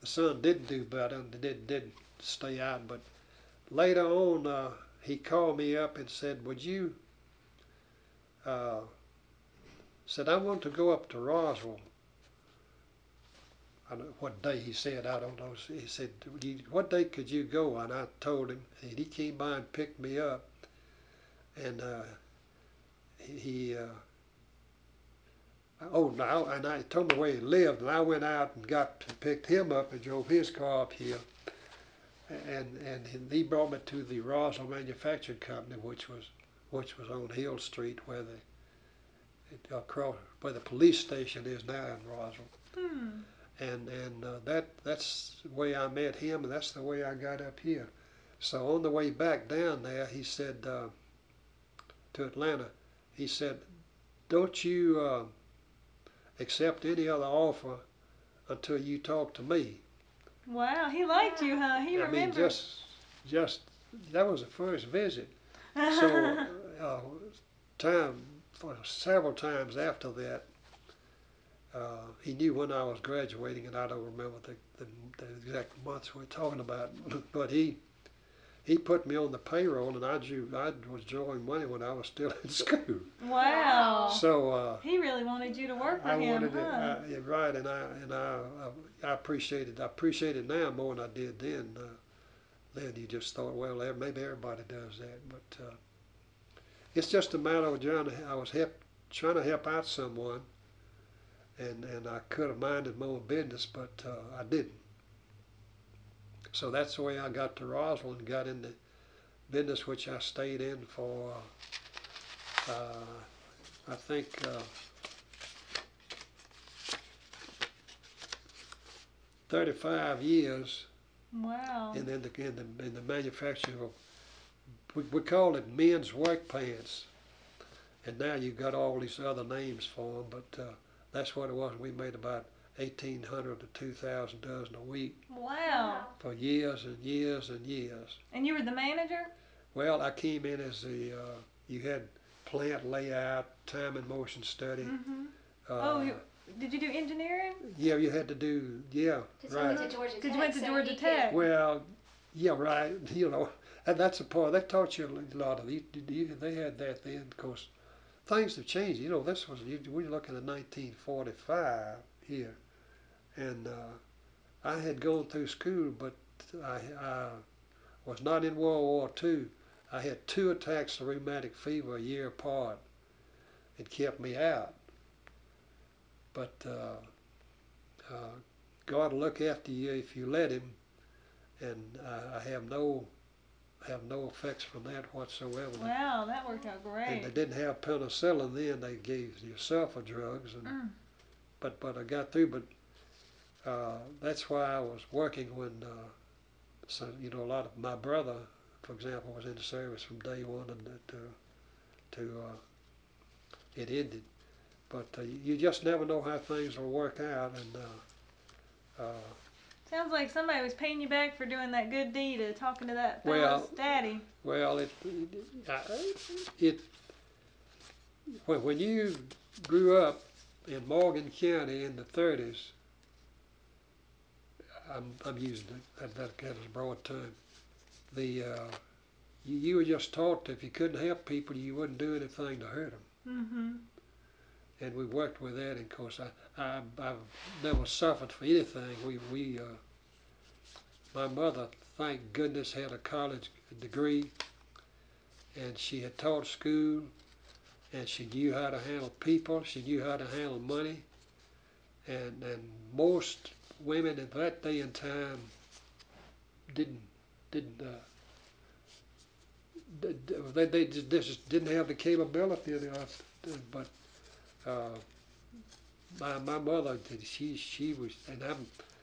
the son didn't do better and didn't stay out. But later on, he called me up and said, "Would you?" Uh, said, "I want to go up to Roswell." I don't know what day he said. I don't know. He said, "What day could you go?" And I told him, and he came by and picked me up, and he. Oh, now, and I told him where he lived, and I went out and picked him up and drove his car up here, and he brought me to the Roswell Manufacturing Company, which was on Hill Street, where across where the police station is now in Roswell. Hmm. And that's the way I met him, and that's the way I got up here. So on the way back down there, he said to Atlanta, he said, "Don't you accept any other offer until you talk to me." Wow, he liked you, huh? He I mean, remembered. just that was the first visit. So time for several times after that, he knew when I was graduating, and I don't remember the exact months we're talking about. But he put me on the payroll, and I was drawing money when I was still in school. Wow. So he really wanted you to work for I him, wanted huh? it, right, and I appreciate it. I appreciate it now more than I did then. Then you just thought, well, maybe everybody does that, but it's just a matter of I was trying to help out someone, and I could have minded my own business, but I didn't. So that's the way I got to Roswell and got into business, which I stayed in for, I think, 35 years. Wow. In the manufacturing of, we called it men's work pants, and now you've got all these other names for them, but that's what it was. We made about 1,800 to 2,000 dozen a week. Wow. For years and years and years. And you were the manager? Well, I came in as you had plant layout, time and motion study. Mm-hmm. Did you do engineering? Yeah, you had to do, Because right. you went to Georgia Tech. Because you went to so Georgia he Tech. Well, yeah, right. And that's a part, they taught you a lot of, they had that then, of course. Things have changed. This was, we're looking at 1945 here. And I had gone through school, but I was not in World War II. I had 2 attacks of rheumatic fever a year apart. It kept me out. But God will look after you if you let Him, and I have no effects from that whatsoever. Wow, that worked out great. And they didn't have penicillin then; they gave you sulfa drugs, and but I got through. But that's why I was working when a lot of my brother, for example, was in the service from day one and to it ended. But you just never know how things will work out, and sounds like somebody was paying you back for doing that good deed of talking to that Well- fellow's daddy. well, when you grew up in Morgan County in the 30s, I'm using that as a broad term. You were just taught that if you couldn't help people, you wouldn't do anything to hurt them. Mm-hmm. And we worked with that. And of course, I've never suffered for anything. My mother, thank goodness, had a college degree, and she had taught school, and she knew how to handle people. She knew how to handle money, and most women at that day and time didn't. They just didn't have the capability of it. But my mother, she was, and